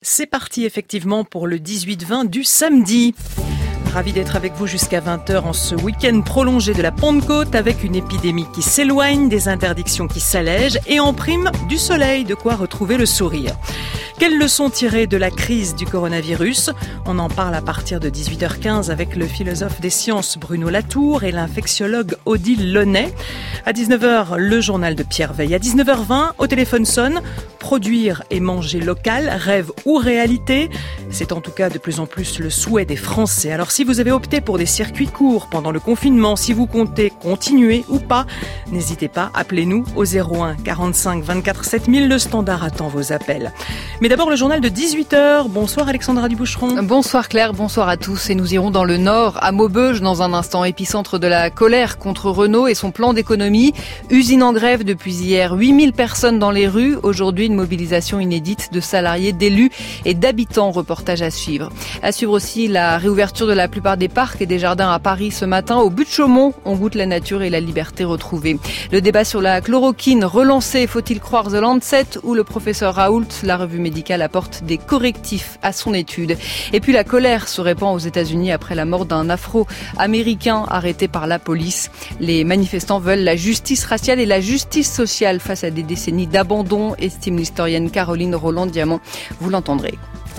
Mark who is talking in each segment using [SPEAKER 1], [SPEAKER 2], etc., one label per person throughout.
[SPEAKER 1] C'est parti effectivement pour le 18-20 du samedi. Ravi d'être avec vous jusqu'à 20h en ce week-end prolongé de la Pentecôte avec une épidémie qui s'éloigne, des interdictions qui s'allègent et en prime du soleil, de quoi retrouver le sourire. Quelles leçons tirer de la crise du coronavirus ? On en parle à partir de 18h15 avec le philosophe des sciences Bruno Latour et l'infectiologue Odile Launay. À 19h, le journal de Pierre Veille. À 19h20, au téléphone sonne. Produire et manger local, rêve ou réalité ? C'est en tout cas de plus en plus le souhait des Français. Alors si vous avez opté pour des circuits courts pendant le confinement, si vous comptez continuer ou pas, n'hésitez pas, appelez-nous au 01 45 24 7000. Le standard attend vos appels. Mais d'abord le journal de 18h. Bonsoir Alexandra Duboucheron.
[SPEAKER 2] Bonsoir Claire, bonsoir à tous. Et nous irons dans le Nord, à Maubeuge, dans un instant, épicentre de la colère contre Renault et son plan d'économie. Usine en grève depuis hier, 8000 personnes dans les rues. Aujourd'hui, une mobilisation inédite de salariés, d'élus et d'habitants. Reportage à suivre. À suivre aussi la réouverture de la plupart des parcs et des jardins à Paris ce matin. Au but de Chaumont, on goûte la nature et la liberté retrouvée. Le débat sur la chloroquine relancé, faut-il croire The Lancet ou le professeur Raoult? La revue médicale apporte des correctifs à son étude. Et puis la colère se répand aux États-Unis après la mort d'un Afro-Américain arrêté par la police. Les manifestants veulent la justice raciale et la justice sociale face à des décennies d'abandon, estime l'historienne Caroline Roland-Diamant. Vous l'entendrez.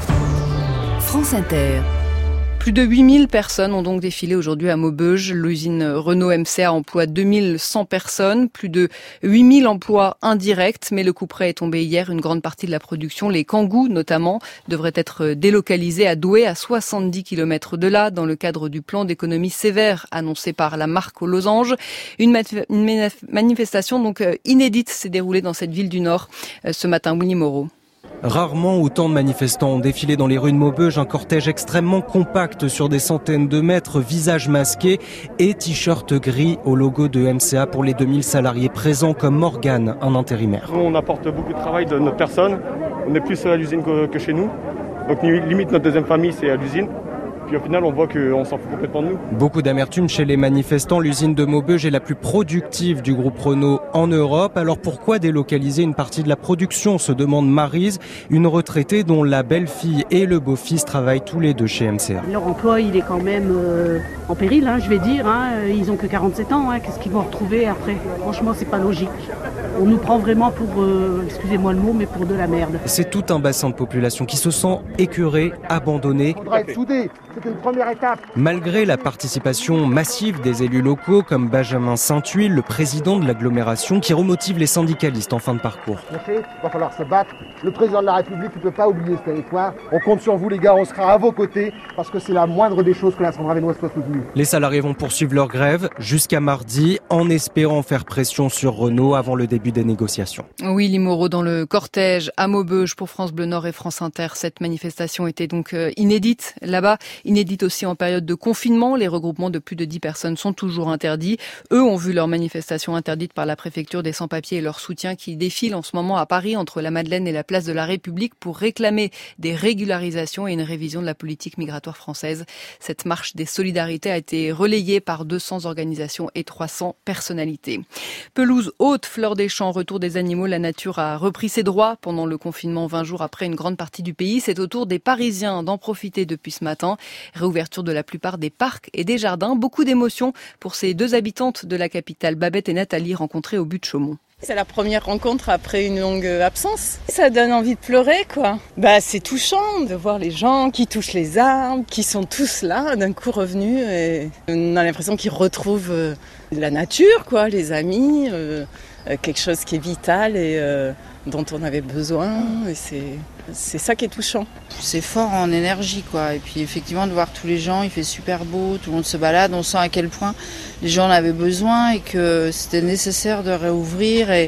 [SPEAKER 3] France Inter.
[SPEAKER 2] Plus de 8000 personnes ont donc défilé aujourd'hui à Maubeuge. L'usine Renault MCA emploie 2100 personnes, plus de 8000 emplois indirects. Mais le couperet est tombé hier. Une grande partie de la production, les Kangoo notamment, devraient être délocalisés à Douai, à 70 km de là, dans le cadre du plan d'économie sévère annoncé par la marque aux losanges. Une manifestation donc inédite s'est déroulée dans cette ville du Nord ce matin. Willy Moreau.
[SPEAKER 4] Rarement autant de manifestants ont défilé dans les rues de Maubeuge, un cortège extrêmement compact sur des centaines de mètres, visage masqué et t-shirt gris au logo de MCA pour les 2000 salariés présents comme Morgane, un intérimaire.
[SPEAKER 5] On apporte beaucoup de travail de notre personne, on est plus à l'usine que chez nous, donc limite notre deuxième famille c'est à l'usine. Puis au final, on voit qu'on s'en fout complètement de nous.
[SPEAKER 4] Beaucoup d'amertume chez les manifestants. L'usine de Maubeuge est la plus productive du groupe Renault en Europe. Alors pourquoi délocaliser une partie de la production, se demande Maryse, une retraitée dont la belle-fille et le beau-fils travaillent tous les deux chez MCA.
[SPEAKER 6] Leur emploi, il est quand même en péril, je vais dire. Ils ont que 47 ans. Qu'est-ce qu'ils vont retrouver après ? Franchement, c'est pas logique. On nous prend vraiment pour, excusez-moi le mot, mais pour de la merde.
[SPEAKER 4] C'est tout un bassin de population qui se sent écœuré, abandonné.
[SPEAKER 7] On faudra être soudés. C'était une première étape.
[SPEAKER 4] Malgré la participation massive des élus locaux comme Benjamin Saint-Huil, le président de l'agglomération, qui remotive les syndicalistes en fin de parcours.
[SPEAKER 7] Il va falloir se battre. Le président de la République ne peut pas oublier ce territoire. On compte sur vous les gars, on sera à vos côtés parce que c'est la moindre des choses que la Centre-Ravenoise soit soutenue.
[SPEAKER 4] Les salariés vont poursuivre leur grève jusqu'à mardi en espérant faire pression sur Renault avant le début des négociations.
[SPEAKER 2] Oui, Limoro dans le cortège à Maubeuge pour France Bleu Nord et France Inter. Cette manifestation était donc inédite là-bas. Inédite aussi en période de confinement. Les regroupements de plus de 10 personnes sont toujours interdits. Eux ont vu leur manifestation interdite par la préfecture des sans-papiers et leur soutien qui défilent en ce moment à Paris entre la Madeleine et la place de la République pour réclamer des régularisations et une révision de la politique migratoire française. Cette marche des solidarités a été relayée par 200 organisations et 300 personnalités. Pelouse haute, fleur des champs, retour des animaux. La nature a repris ses droits pendant le confinement 20 jours après une grande partie du pays. C'est au tour des Parisiens d'en profiter depuis ce matin. Réouverture de la plupart des parcs et des jardins. Beaucoup d'émotions pour ces deux habitantes de la capitale, Babette et Nathalie, rencontrées au but de Chaumont.
[SPEAKER 8] C'est la première rencontre après une longue absence. Ça donne envie de pleurer, quoi. C'est touchant de voir les gens qui touchent les arbres, qui sont tous là, d'un coup revenus. Et on a l'impression qu'ils retrouvent la nature, quoi, les amis, quelque chose qui est vital et dont on avait besoin. Et c'est ça qui est touchant.
[SPEAKER 9] C'est fort en énergie, quoi. Et puis effectivement de voir tous les gens, il fait super beau, tout le monde se balade, on sent à quel point les gens en avaient besoin et que c'était nécessaire de réouvrir et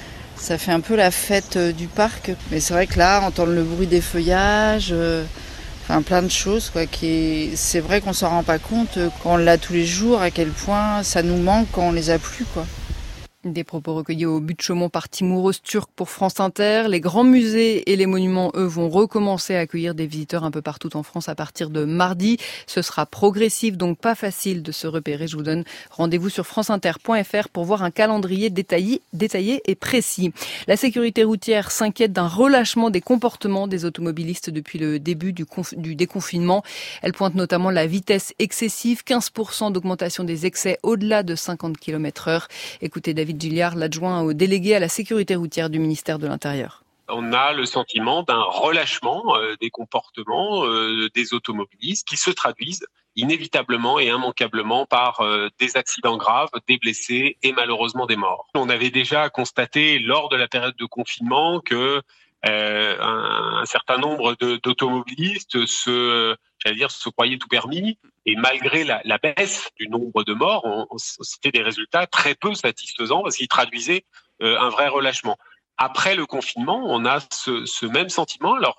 [SPEAKER 9] ça fait un peu la fête du parc. Mais c'est vrai que là, entendre le bruit des feuillages, plein de choses, quoi. C'est vrai qu'on s'en rend pas compte quand on l'a tous les jours, à quel point ça nous manque quand on les a plus, quoi.
[SPEAKER 2] Des propos recueillis au but de Chaumont par Timouros Turc pour France Inter. Les grands musées et les monuments, eux, vont recommencer à accueillir des visiteurs un peu partout en France à partir de mardi. Ce sera progressif, donc pas facile de se repérer. Je vous donne rendez-vous sur franceinter.fr pour voir un calendrier détaillé et précis. La sécurité routière s'inquiète d'un relâchement des comportements des automobilistes depuis le début du déconfinement. Elle pointe notamment la vitesse excessive, 15% d'augmentation des excès au-delà de 50 km/h. Écoutez David Gilliard, l'adjoint au délégué à la sécurité routière du ministère de l'Intérieur.
[SPEAKER 10] On a le sentiment d'un relâchement des comportements des automobilistes qui se traduisent inévitablement et immanquablement par des accidents graves, des blessés et malheureusement des morts. On avait déjà constaté lors de la période de confinement que un certain nombre d'automobilistes se croyaient tout permis, et malgré la baisse du nombre de morts, c'était des résultats très peu satisfaisants parce qu'ils traduisaient un vrai relâchement. Après le confinement, on a ce même sentiment. Alors,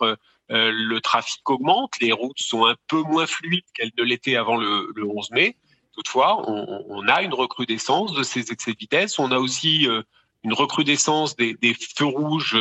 [SPEAKER 10] le trafic augmente, les routes sont un peu moins fluides qu'elles ne l'étaient avant le 11 mai. Toutefois, on a une recrudescence de ces excès de vitesse. On a aussi une recrudescence des feux rouges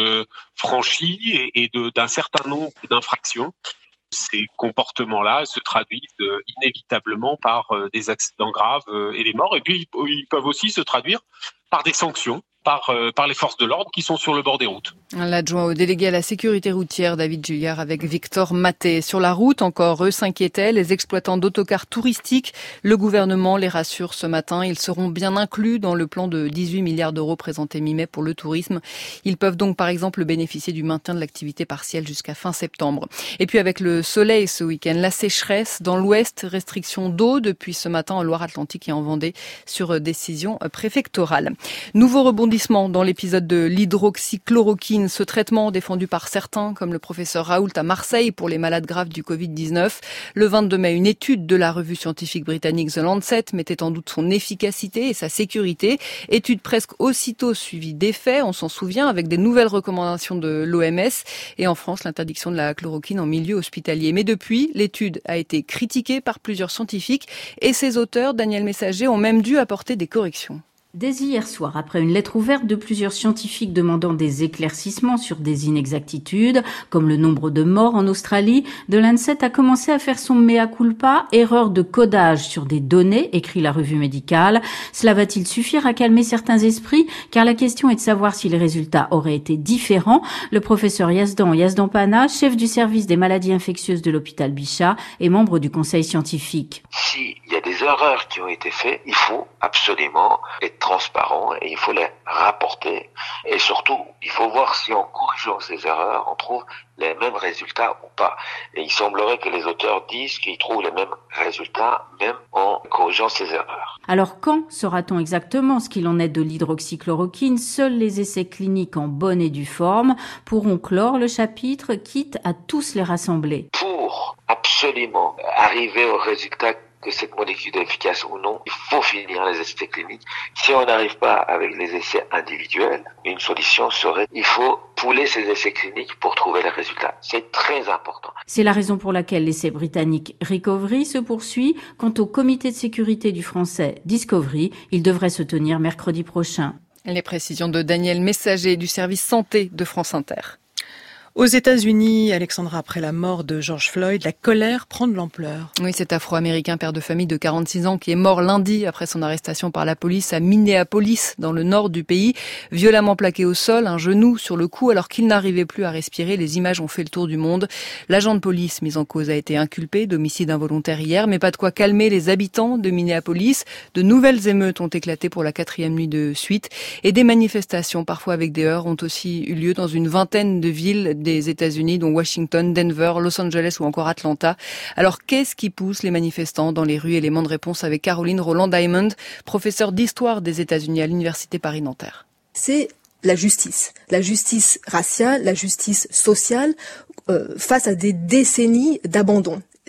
[SPEAKER 10] franchis et d'un certain nombre d'infractions. Ces comportements-là se traduisent inévitablement par des accidents graves et des morts. Et puis, ils peuvent aussi se traduire par des sanctions, par les forces de l'ordre qui sont sur le bord des routes.
[SPEAKER 2] L'adjoint au délégué à la sécurité routière, David Gilliard, avec Victor Maté. Sur la route, encore, eux s'inquiétaient, les exploitants d'autocars touristiques. Le gouvernement les rassure ce matin. Ils seront bien inclus dans le plan de 18 milliards d'euros présenté mi-mai pour le tourisme. Ils peuvent donc, par exemple, bénéficier du maintien de l'activité partielle jusqu'à fin septembre. Et puis, avec le soleil ce week-end, la sécheresse dans l'ouest, restriction d'eau depuis ce matin en Loire-Atlantique et en Vendée sur décision préfectorale. Nouveau rebondissement dans l'épisode de l'hydroxychloroquine, ce traitement défendu par certains, comme le professeur Raoult à Marseille pour les malades graves du Covid-19. Le 22 mai, une étude de la revue scientifique britannique The Lancet mettait en doute son efficacité et sa sécurité. Étude presque aussitôt suivie d'effets, on s'en souvient, avec des nouvelles recommandations de l'OMS et en France, l'interdiction de la chloroquine en milieu hospitalier. Mais depuis, l'étude a été critiquée par plusieurs scientifiques et ses auteurs, Daniel Messager, ont même dû apporter des corrections.
[SPEAKER 11] Dès hier soir, après une lettre ouverte de plusieurs scientifiques demandant des éclaircissements sur des inexactitudes, comme le nombre de morts en Australie, The Lancet a commencé à faire son mea culpa, erreur de codage sur des données, écrit la revue médicale. Cela va-t-il suffire à calmer certains esprits? Car la question est de savoir si les résultats auraient été différents. Le professeur Yazdan Pana, chef du service des maladies infectieuses de l'hôpital Bichat et membre du conseil scientifique.
[SPEAKER 12] S'il y a des erreurs qui ont été faites, il faut absolument être transparent et il faut les rapporter. Et surtout, il faut voir si en corrigeant ces erreurs, on trouve les mêmes résultats ou pas. Et il semblerait que les auteurs disent qu'ils trouvent les mêmes résultats même en corrigeant ces erreurs.
[SPEAKER 11] Alors quand saura-t-on exactement ce qu'il en est de l'hydroxychloroquine? Seuls les essais cliniques en bonne et due forme pourront clore le chapitre, quitte à tous les rassembler.
[SPEAKER 12] Pour absolument arriver au résultat que cette molécule est efficace ou non, il faut finir les essais cliniques. Si on n'arrive pas avec les essais individuels, une solution serait, il faut pouler ces essais cliniques pour trouver les résultats. C'est très important.
[SPEAKER 11] C'est la raison pour laquelle l'essai britannique Recovery se poursuit. Quant au comité de sécurité du français Discovery, il devrait se tenir mercredi prochain.
[SPEAKER 2] Les précisions de Daniel Messager du service santé de France Inter.
[SPEAKER 1] Aux États-Unis, Alexandra, après la mort de George Floyd, la colère prend de l'ampleur.
[SPEAKER 2] Oui, cet Afro-Américain père de famille de 46 ans qui est mort lundi après son arrestation par la police à Minneapolis, dans le nord du pays, violemment plaqué au sol, un genou sur le cou alors qu'il n'arrivait plus à respirer. Les images ont fait le tour du monde. L'agent de police mis en cause a été inculpé d'homicide involontaire hier, mais pas de quoi calmer les habitants de Minneapolis. De nouvelles émeutes ont éclaté pour la 4e nuit de suite et des manifestations, parfois avec des heurts, ont aussi eu lieu dans une vingtaine de villes des États-Unis, dont Washington, Denver, Los Angeles ou encore Atlanta. Alors, qu'est-ce qui pousse les manifestants dans les rues? Élément de réponse avec Caroline Roland-Diamond, professeure d'histoire des États-Unis à l'Université Paris-Nanterre.
[SPEAKER 13] C'est la justice raciale, la justice sociale, face à des décennies d'abandon.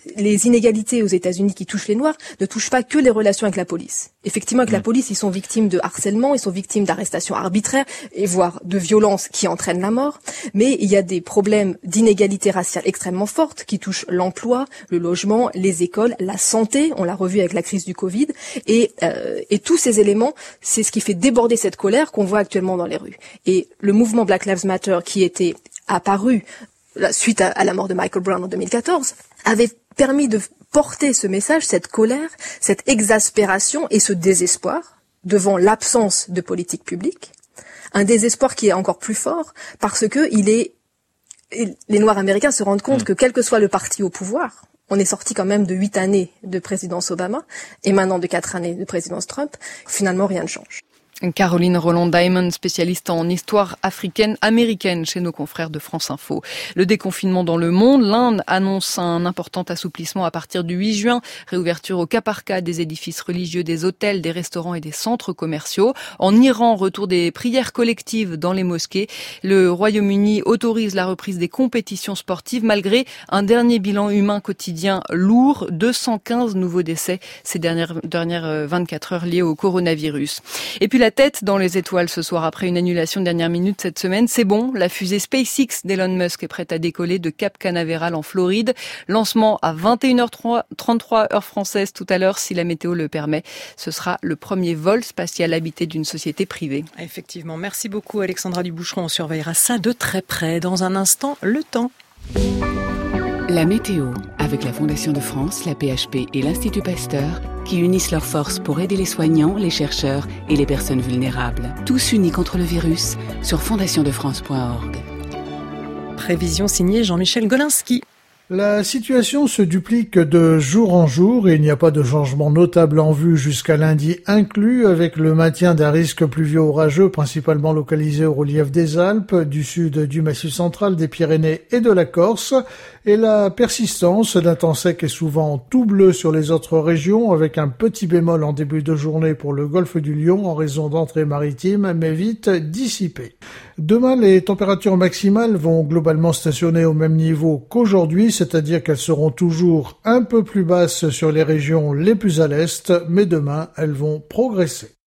[SPEAKER 13] les inégalités aux États-Unis qui touchent les Noirs ne touchent pas que les relations avec la police. Effectivement, avec la police, ils sont victimes de harcèlement, ils sont victimes d'arrestations arbitraires et voire de violences qui entraînent la mort. Mais il y a des problèmes d'inégalité raciale extrêmement fortes qui touchent l'emploi, le logement, les écoles, la santé. On l'a revu avec la crise du Covid. Et tous ces éléments, c'est ce qui fait déborder cette colère qu'on voit actuellement dans les rues. Et le mouvement Black Lives Matter, qui était apparu suite à la mort de Michael Brown en 2014, avait permis de porter ce message, cette colère, cette exaspération et ce désespoir devant l'absence de politique publique. Un désespoir qui est encore plus fort parce que les Noirs américains se rendent compte que quel que soit le parti au pouvoir, on est sorti quand même de 8 années de présidence Obama et maintenant de 4 années de présidence Trump, finalement rien ne change.
[SPEAKER 2] Caroline Roland-Diamond, spécialiste en histoire africaine-américaine chez nos confrères de France Info. Le déconfinement dans le monde, l'Inde annonce un important assouplissement à partir du 8 juin. Réouverture au cas par cas des édifices religieux, des hôtels, des restaurants et des centres commerciaux. En Iran, retour des prières collectives dans les mosquées. Le Royaume-Uni autorise la reprise des compétitions sportives malgré un dernier bilan humain quotidien lourd. 215 nouveaux décès ces dernières 24 heures liés au coronavirus. Et puis la tête dans les étoiles ce soir après une annulation de dernière minute cette semaine. C'est bon, la fusée SpaceX d'Elon Musk est prête à décoller de Cap Canaveral en Floride. Lancement à 21h33 heure française tout à l'heure si la météo le permet. Ce sera le premier vol spatial habité d'une société privée.
[SPEAKER 1] Effectivement, merci beaucoup Alexandra Duboucheron. On surveillera ça de très près. Dans un instant, le temps.
[SPEAKER 3] La météo, avec la Fondation de France, la PHP et l'Institut Pasteur, qui unissent leurs forces pour aider les soignants, les chercheurs et les personnes vulnérables. Tous unis contre le virus sur fondationdefrance.org.
[SPEAKER 1] Prévision signée Jean-Michel Golinski.
[SPEAKER 14] La situation se duplique de jour en jour et il n'y a pas de changement notable en vue jusqu'à lundi inclus, avec le maintien d'un risque pluvieux orageux principalement localisé au relief des Alpes, du sud du Massif central, des Pyrénées et de la Corse, et la persistance d'un temps sec et souvent tout bleu sur les autres régions, avec un petit bémol en début de journée pour le golfe du Lion en raison d'entrées maritimes, mais vite dissipées. Demain, les températures maximales vont globalement stationner au même niveau qu'aujourd'hui, c'est-à-dire qu'elles seront toujours un peu plus basses sur les régions les plus à l'est, mais demain, elles vont progresser.